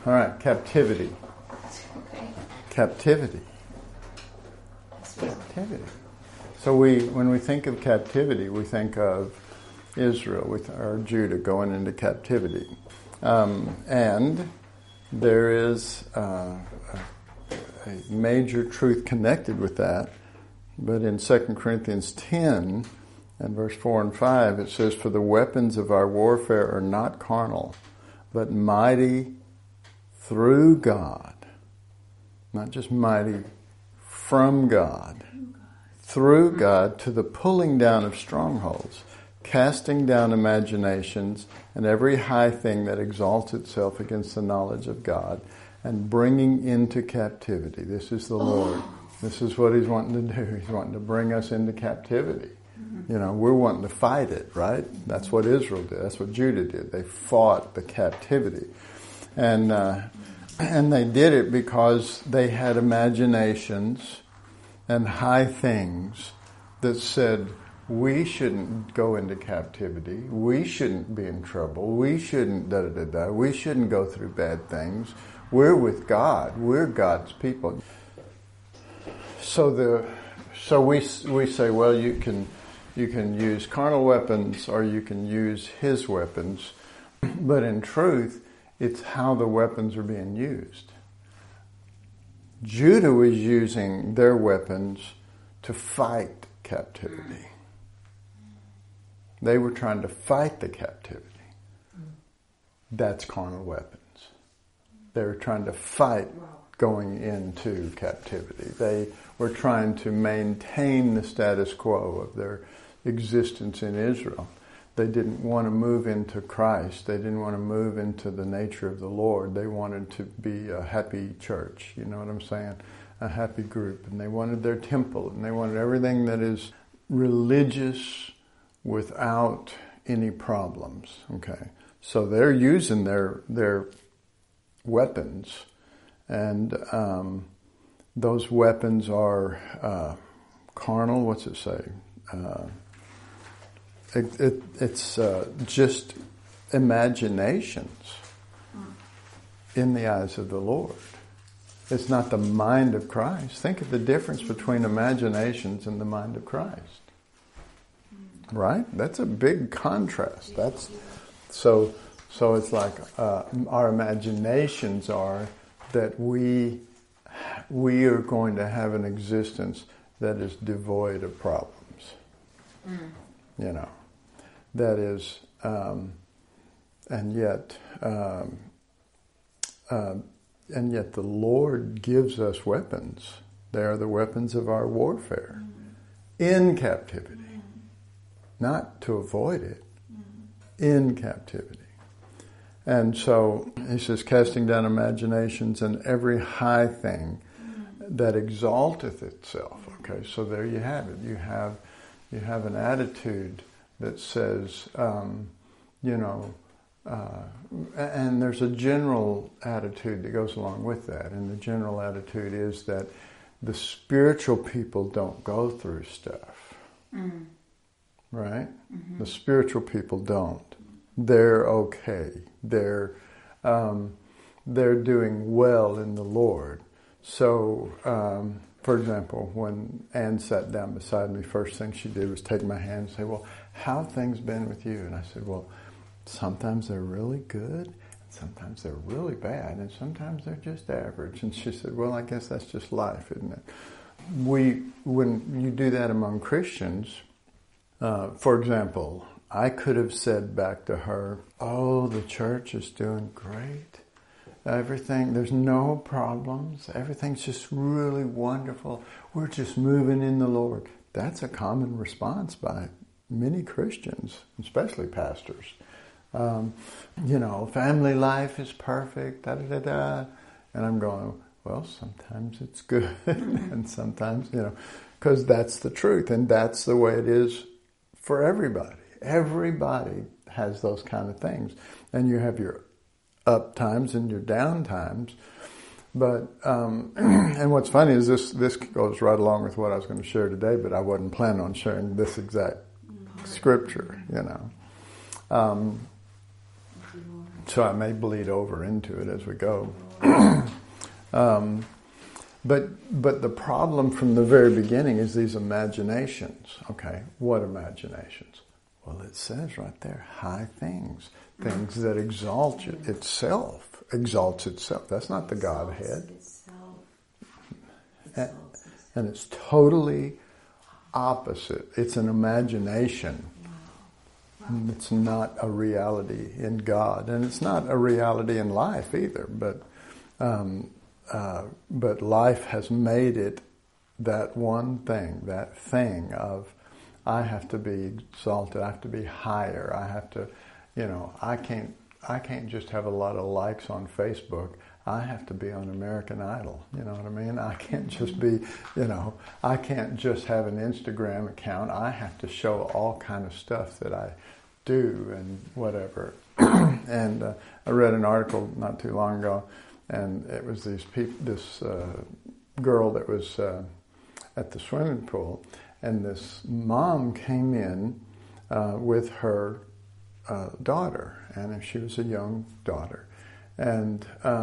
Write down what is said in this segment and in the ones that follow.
All right, captivity. Okay. Captivity. Captivity. So when we think of captivity, we think of Israel or Judah going into captivity. And there is a major truth connected with that. But in 2 Corinthians 10 and verse 4 and 5, it says, "For the weapons of our warfare are not carnal, but mighty through God." Not just mighty from God. Through God to the pulling down of strongholds, casting down imaginations and every high thing that exalts itself against the knowledge of God, and bringing into captivity. This is the Lord. This is what He's wanting to do. He's wanting to bring us into captivity. You know, we're wanting to fight it, right? That's what Israel did. That's what Judah did. They fought the captivity. And they did it because they had imaginations and high things that said, we shouldn't go into captivity. We shouldn't be in trouble. We shouldn't da-da-da-da. We shouldn't go through bad things. We're with God. We're God's people. So we say, well, you can use carnal weapons or you can use His weapons, but in truth, it's how the weapons are being used. Judah was using their weapons to fight captivity. They were trying to fight the captivity. That's carnal weapons. They were trying to fight going into captivity. They were trying to maintain the status quo of their existence in Israel. They didn't want to move into Christ. They didn't want to move into the nature of the Lord. They wanted to be a happy church, you know what I'm saying? A happy group. And they wanted their temple, and they wanted everything that is religious without any problems, okay? So they're using their weapons, and those weapons are carnal. What's it say? It's just imaginations in the eyes of the Lord. It's not the mind of Christ. Think of the difference between imaginations and the mind of Christ. Right? That's a big contrast. So it's like our imaginations are that we are going to have an existence that is devoid of problems. You know, that is, and yet the Lord gives us weapons. They are the weapons of our warfare in captivity. Not to avoid it, in captivity. And so he says, casting down imaginations and every high thing that exalteth itself. Okay, so there you have it. You have an attitude that says, and there's a general attitude that goes along with that. And the general attitude is that the spiritual people don't go through stuff. Right? The spiritual people don't. They're okay. They're doing well in the Lord. So, for example, when Ann sat down beside me, first thing she did was take my hand and say, well, how have things been with you? And I said, well, sometimes they're really good, and sometimes they're really bad, and sometimes they're just average. And she said, well, I guess that's just life, isn't it? When you do that among Christians, for example, I could have said back to her, oh, the church is doing great. Everything, there's no problems. Everything's just really wonderful. We're just moving in the Lord. That's a common response by many Christians, especially pastors. Family life is perfect, da-da-da-da. And I'm going, well, sometimes it's good. And sometimes, because that's the truth. And that's the way it is for everybody. Everybody has those kind of things. And you have your up times and your down times. But, and what's funny is this goes right along with what I was going to share today, but I wasn't planning on sharing this exact scripture, So I may bleed over into it as we go. But the problem from the very beginning is these imaginations. Okay, what imaginations? Well, it says right there, high things. Things that exalts itself. That's not the Godhead. And it's totally opposite. It's an imagination. It's not a reality in God. And it's not a reality in life either. But life has made it that one thing, that thing of, I have to be exalted, I have to be higher, I have to, I can't just have a lot of likes on Facebook. I have to be on American Idol. You know what I mean? I can't just be, I can't just have an Instagram account. I have to show all kind of stuff that I do and whatever. And I read an article not too long ago, and it was this girl that was at the swimming pool, and this mom came in with her daughter, and she was a young daughter. And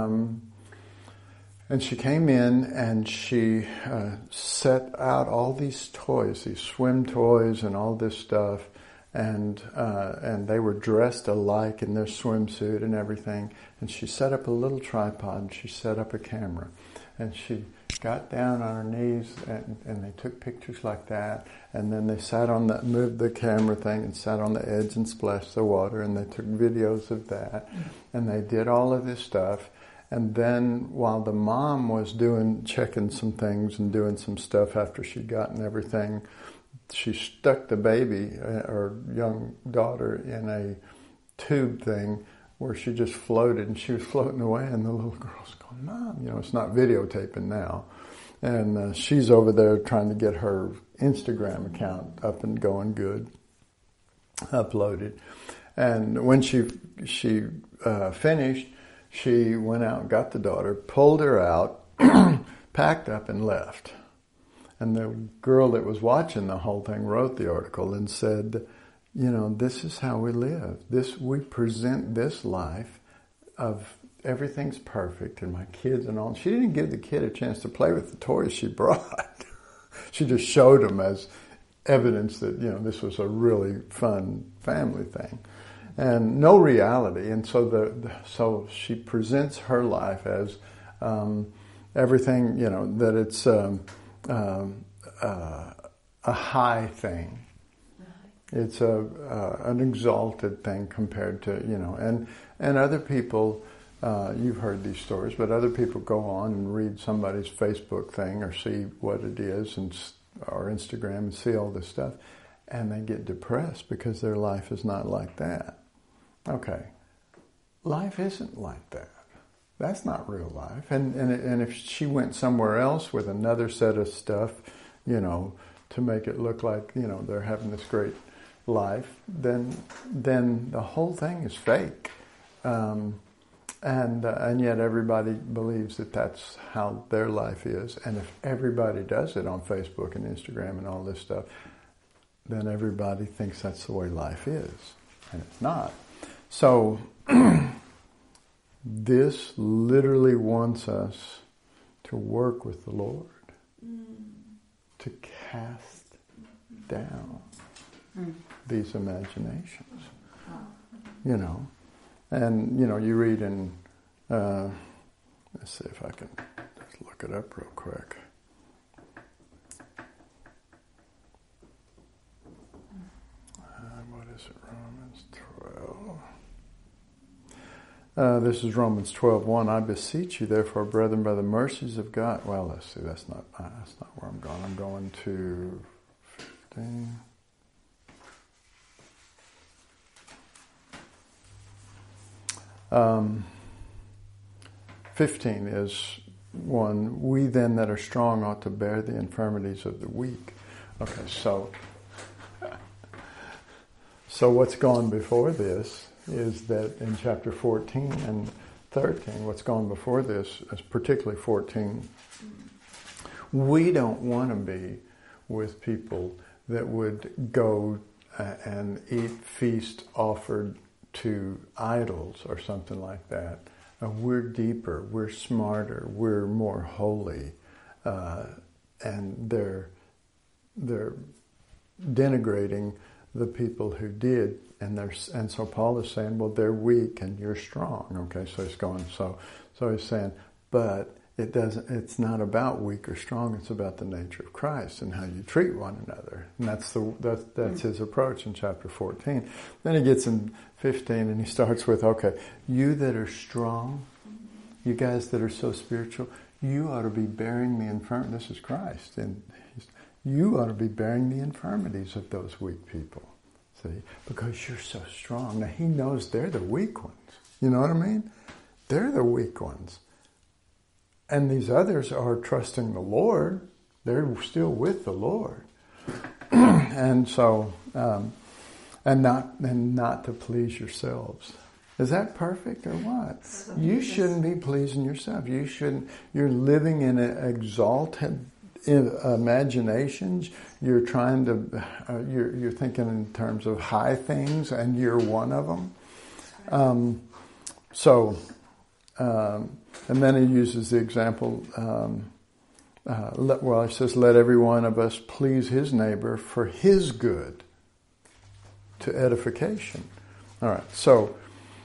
she came in and she set out all these toys, these swim toys and all this stuff, and they were dressed alike in their swimsuit and everything. And she set up a little tripod, and she set up a camera, and she got down on her knees, and they took pictures like that. And then they moved the camera thing and sat on the edge and splashed the water, and they took videos of that, and they did all of this stuff. And then while the mom was checking some things and doing some stuff after she'd gotten everything, she stuck the baby, or young daughter, in a tube thing where she just floated, and she was floating away, and the little girl's going, Mom, it's not videotaping now. And she's over there trying to get her Instagram account up and going good, uploaded. And when she finished, she went out and got the daughter, pulled her out, packed up and left. And the girl that was watching the whole thing wrote the article and said, this is how we live. We present this life of everything's perfect and my kids and all. She didn't give the kid a chance to play with the toys she brought. She just showed them as evidence that, this was a really fun family thing. And no reality. And so she presents her life as everything, that it's a high thing. It's an exalted thing compared to, and other people, you've heard these stories, but other people go on and read somebody's Facebook thing or see what it is or Instagram and see all this stuff, and they get depressed because their life is not like that. Okay, life isn't like that. That's not real life. And if she went somewhere else with another set of stuff, to make it look like, they're having this great life, then the whole thing is fake. And yet everybody believes that that's how their life is. And if everybody does it on Facebook and Instagram and all this stuff, then everybody thinks that's the way life is. And it's not. So this literally wants us to work with the Lord, to cast down these imaginations, And, you read in, let's see if I can just look it up real quick. What is it, Romans 12? This is Romans 12:1. I beseech you, therefore, brethren, by the mercies of God. Well, let's see, that's not where I'm going. I'm going to 15. 15 is one, we then that are strong ought to bear the infirmities of the weak. Okay, so what's gone before this is that in chapter 14 and 13, what's gone before this, is particularly 14, we don't want to be with people that would go and eat feast offered to idols or something like that. We're deeper, we're smarter, we're more holy, and they're denigrating the people who did, and so Paul is saying, well, they're weak and you're strong. Okay, so he's going. So he's saying, but it's not about weak or strong. It's about the nature of Christ and how you treat one another. And that's his approach in chapter 14. Then he gets in 15 and he starts with, okay, you that are strong, you guys that are so spiritual, you ought to be bearing the infirmities. This is Christ, and you ought to be bearing the infirmities of those weak people. See, because you're so strong. Now he knows they're the weak ones. You know what I mean? They're the weak ones. And these others are trusting the Lord. They're still with the Lord. And so, and not to please yourselves. Is that perfect or what? You shouldn't be pleasing yourself. You're living in exalted imaginations. You're trying to, you're thinking in terms of high things, and you're one of them. And then he uses the example, he says, let every one of us please his neighbor for his good, to edification. All right, so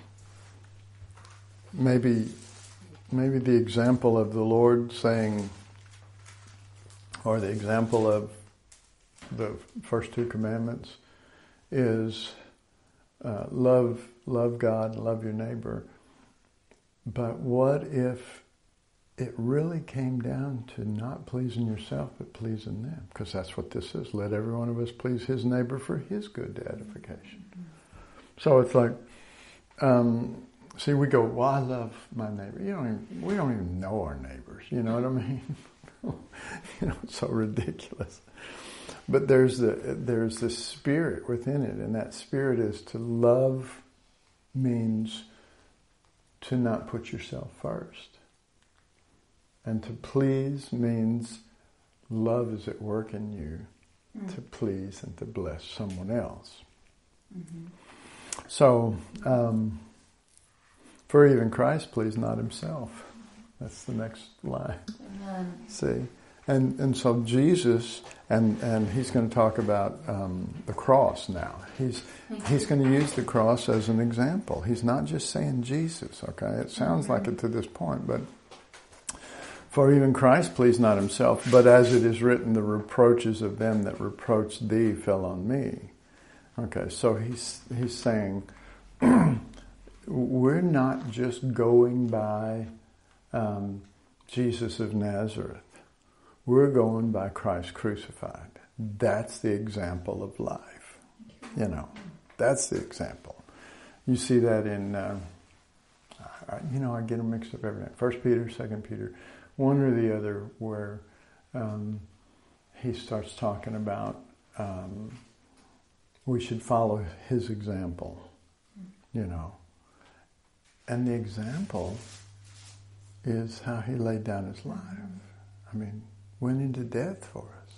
maybe the example of the Lord saying, or the example of the first two commandments is love God, love your neighbor. But what if it really came down to not pleasing yourself, but pleasing them? Because that's what this is. Let every one of us please his neighbor for his good, to edification. So it's like, see, we go, well, I love my neighbor. We don't even know our neighbors. You know what I mean? It's so ridiculous. But there's the spirit within it, and that spirit is to love means to not put yourself first. And to please means love is at work in you to please and to bless someone else. Mm-hmm. So, for even Christ pleased not himself. That's the next line. Amen. See? And so Jesus, and he's going to talk about the cross now. He's going to use the cross as an example. He's not just saying Jesus, okay? It sounds like it to this point, but for even Christ pleased not himself, but as it is written, the reproaches of them that reproached thee fell on me. Okay, so he's saying, we're not just going by Jesus of Nazareth. We're going by Christ crucified. That's the example of life. That's the example. You see that in, I get them mixed up every night. 1 Peter, 2 Peter, one or the other, where he starts talking about we should follow his example, And the example is how he laid down his life. Went into death for us.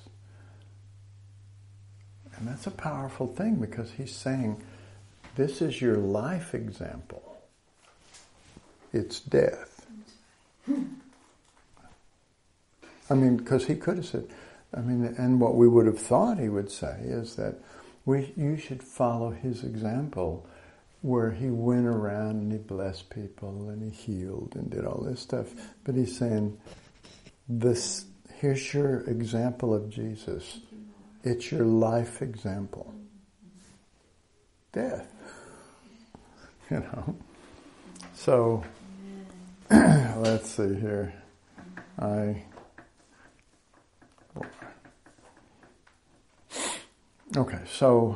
And that's a powerful thing, because he's saying, this is your life example. It's death. Because he could have said, and what we would have thought he would say is that you should follow his example, where he went around and he blessed people and he healed and did all this stuff. But he's saying, here's your example of Jesus. It's your life example. Death. So, let's see here. Okay, so,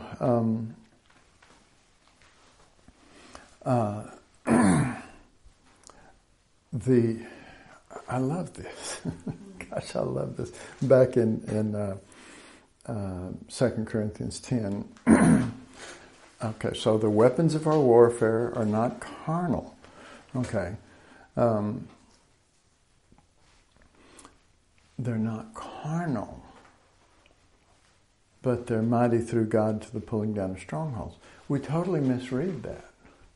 I love this. Gosh, I love this. Back in 2 Corinthians 10. Okay, so the weapons of our warfare are not carnal. Okay. They're not carnal, but they're mighty through God to the pulling down of strongholds. We totally misread that.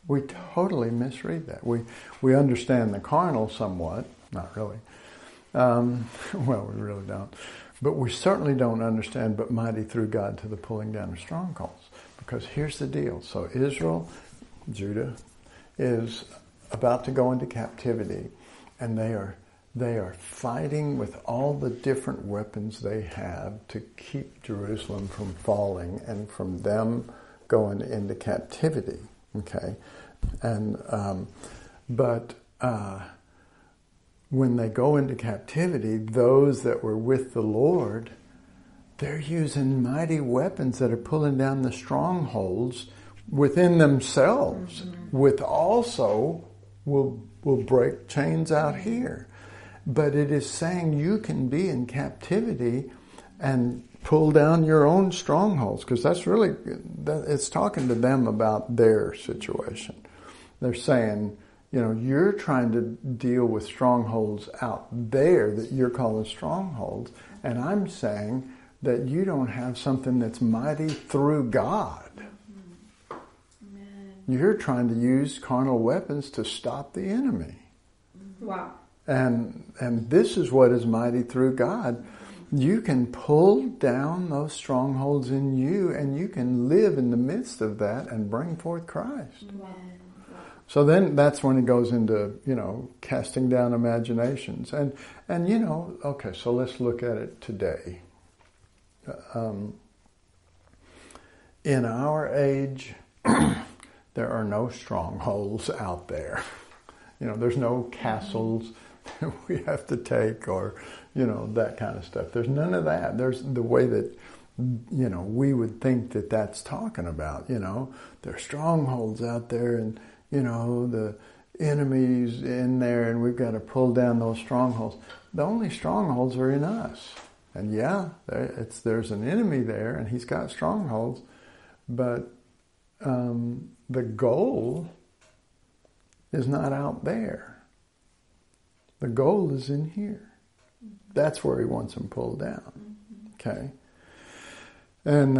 We totally misread that. We understand the carnal somewhat, not really. Well, we really don't. But we certainly don't understand but mighty through God to the pulling down of strongholds. Because here's the deal. So Israel, Judah, is about to go into captivity, and they are fighting with all the different weapons they have to keep Jerusalem from falling and from them going into captivity. Okay, and but when they go into captivity, those that were with the Lord, they're using mighty weapons that are pulling down the strongholds within themselves, with also will break chains out here. But it is saying you can be in captivity and pull down your own strongholds, because that's really, it's talking to them about their situation. They're saying, you're trying to deal with strongholds out there that you're calling strongholds, and I'm saying that you don't have something that's mighty through God. Amen. You're trying to use carnal weapons to stop the enemy. Wow. And this is what is mighty through God. You can pull down those strongholds in you, and you can live in the midst of that and bring forth Christ. Amen. So then that's when it goes into, casting down imaginations. And okay, so let's look at it today. In our age, there are no strongholds out there. There's no castles that we have to take, or, that kind of stuff. There's none of that. There's the way that, we would think that that's talking about, there are strongholds out there, and, the enemy's in there, and we've got to pull down those strongholds. The only strongholds are in us. And there's an enemy there, and he's got strongholds, but the goal is not out there. The goal is in here. That's where he wants them pulled down. Okay? And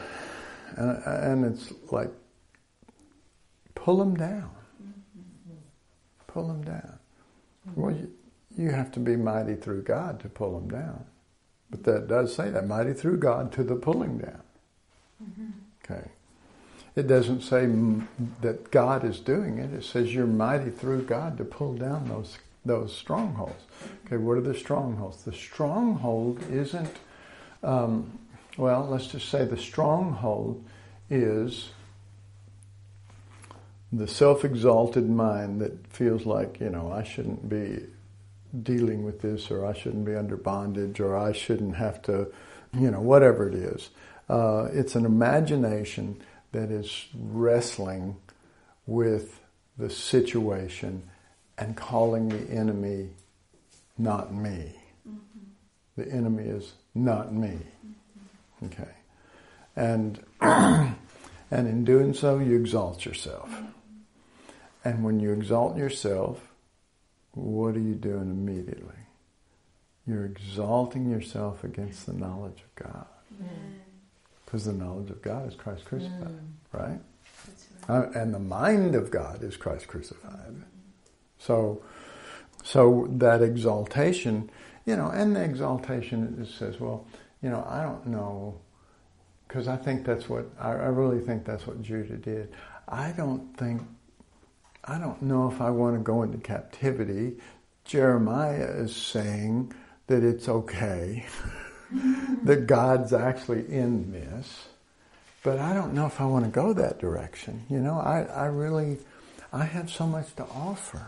it's like, pull them down. Pull them down. Well, you have to be mighty through God to pull them down. But that does say that, mighty through God to the pulling down. Okay. It doesn't say that God is doing it. It says you're mighty through God to pull down those strongholds. Okay, what are the strongholds? The stronghold isn't, let's just say the stronghold is the self-exalted mind that feels like, I shouldn't be dealing with this, or I shouldn't be under bondage, or I shouldn't have to, whatever it is. It's an imagination that is wrestling with the situation and calling the enemy not me. The enemy is not me. Okay. And in doing so, you exalt yourself. And when you exalt yourself, what are you doing immediately? You're exalting yourself against the knowledge of God. Because the knowledge of God is Christ crucified, right? That's right. And the mind of God is Christ crucified. So that exaltation, and the exaltation, it says, well, I don't know, because I really think that's what Judah did. I don't know if I want to go into captivity. Jeremiah is saying that it's okay, that God's actually in this, but I don't know if I want to go that direction. I have so much to offer.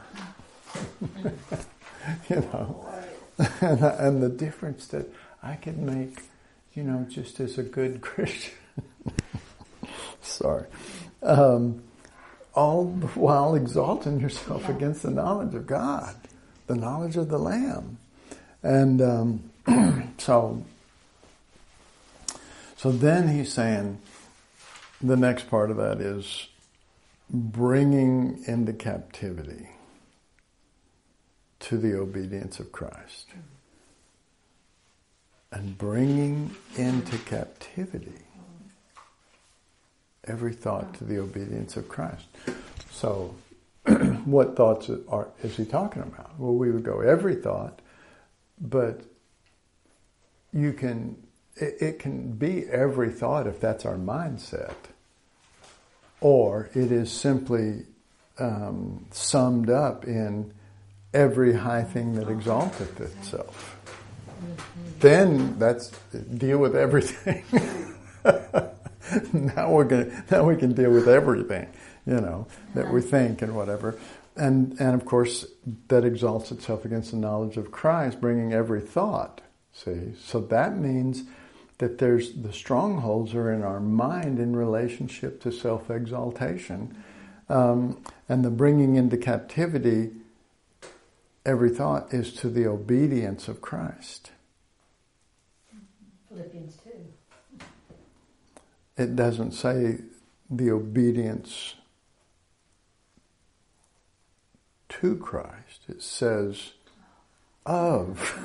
And the difference that I could make, just as a good Christian. Sorry. All the while exalting yourself against the knowledge of God, the knowledge of the Lamb. And so then he's saying, the next part of that is bringing into captivity to the obedience of Christ. And bringing into captivity every thought to the obedience of Christ. So, what thoughts is he talking about? Well, we would go every thought, but it can be every thought if that's our mindset, or it is simply summed up in every high thing that exalteth itself. Then that's deal with everything. Now we can deal with everything, that we think and whatever. And of course, that exalts itself against the knowledge of Christ, bringing every thought. See? So that means that the strongholds are in our mind in relationship to self-exaltation. And the bringing into captivity every thought is to the obedience of Christ. Philippians 2. It doesn't say the obedience to Christ. It says of.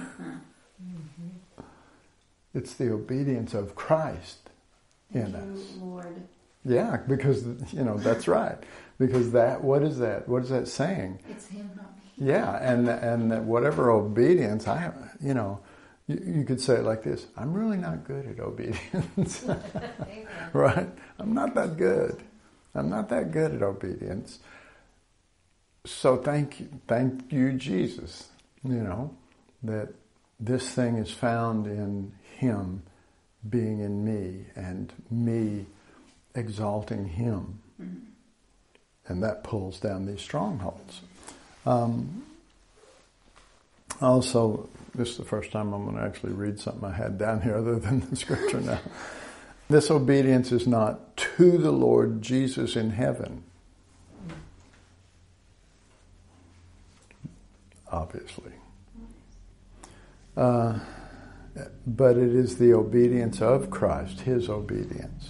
It's the obedience of Christ in us. Lord. Yeah, because, that's right. Because what is that? What is that saying? It's Him, not me. Yeah, and that whatever obedience, you could say it like this: I'm really not good at obedience. Right? I'm not that good. I'm not that good at obedience. So thank you, Jesus, that this thing is found in Him being in me and me exalting Him. Mm-hmm. And that pulls down these strongholds. Also, this is the first time I'm going to actually read something I had down here other than the scripture now. This obedience is not to the Lord Jesus in heaven. Obviously. But it is the obedience of Christ, His obedience.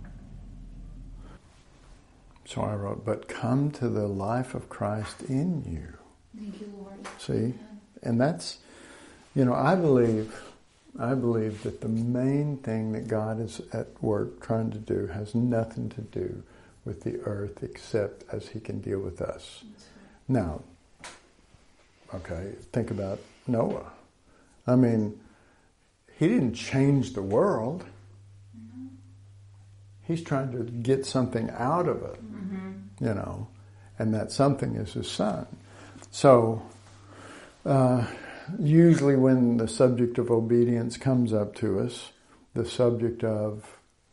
So I wrote, but come to the life of Christ in you. Thank you, Lord. See? And that's, I believe that the main thing that God is at work trying to do has nothing to do with the earth except as He can deal with us. Now, okay, think about Noah. I mean, he didn't change the world. Mm-hmm. He's trying to get something out of it, and that something is his son. So, usually when the subject of obedience comes up to us, the subject of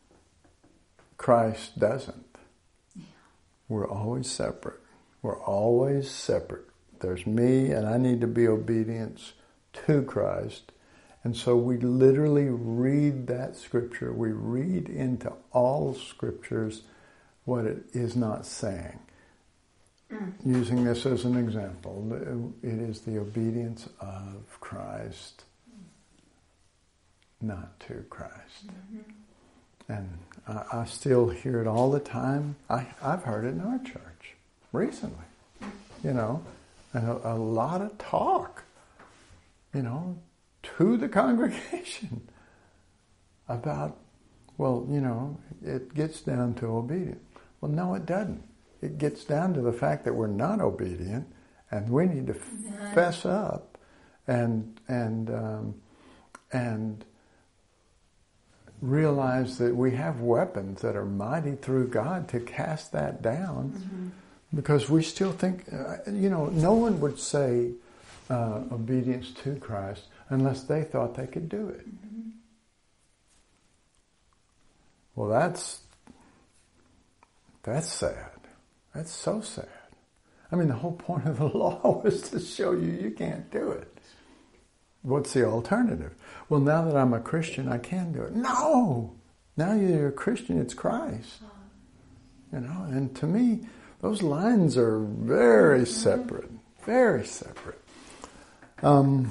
Christ doesn't. Yeah. We're always separate. We're always separate. There's me, and I need to be obedient to Christ. And so we literally read that scripture. We read into all scriptures what it is not saying. Using this as an example, it is the obedience of Christ, not to Christ. Mm-hmm. And I still hear it all the time. I've heard it in our church recently, and a lot of talk, to the congregation about, it gets down to obedience. Well, no, it doesn't. It gets down to the fact that we're not obedient, and we need to fess up and realize that we have weapons that are mighty through God to cast that down. Mm-hmm. Because we still think, no one would say obedience to Christ unless they thought they could do it. Mm-hmm. Well, that's sad. That's so sad. I mean, the whole point of the law was to show you can't do it. What's the alternative? Well, now that I'm a Christian, I can do it. No! Now you're a Christian, it's Christ. And to me, those lines are very separate. Very separate. And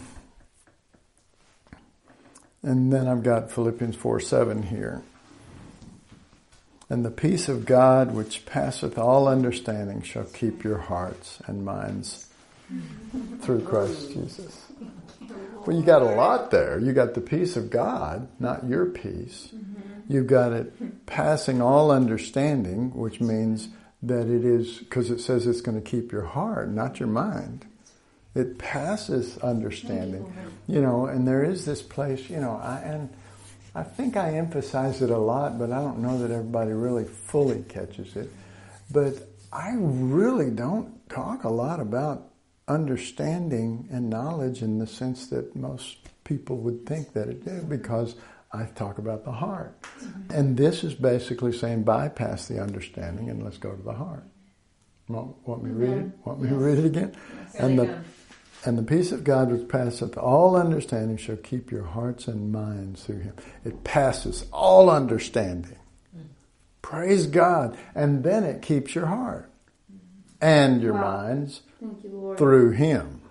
then I've got Philippians 4:7 here. And the peace of God, which passeth all understanding, shall keep your hearts and minds through Christ Jesus. Well, you got a lot there. You got the peace of God, not your peace. Mm-hmm. You've got it passing all understanding, which means that it is, because it says it's going to keep your heart, not your mind. It passes understanding. And there is this place, I think I emphasize it a lot, but I don't know that everybody really fully catches it. But I really don't talk a lot about understanding and knowledge in the sense that most people would think that it did, because I talk about the heart. Mm-hmm. And this is basically saying bypass the understanding and let's go to the heart. Want me to read it? Want me to read it again? Yes. And the peace of God which passeth all understanding shall keep your hearts and minds through Him. It passes all understanding. Praise God. And then it keeps your heart and your minds through Him.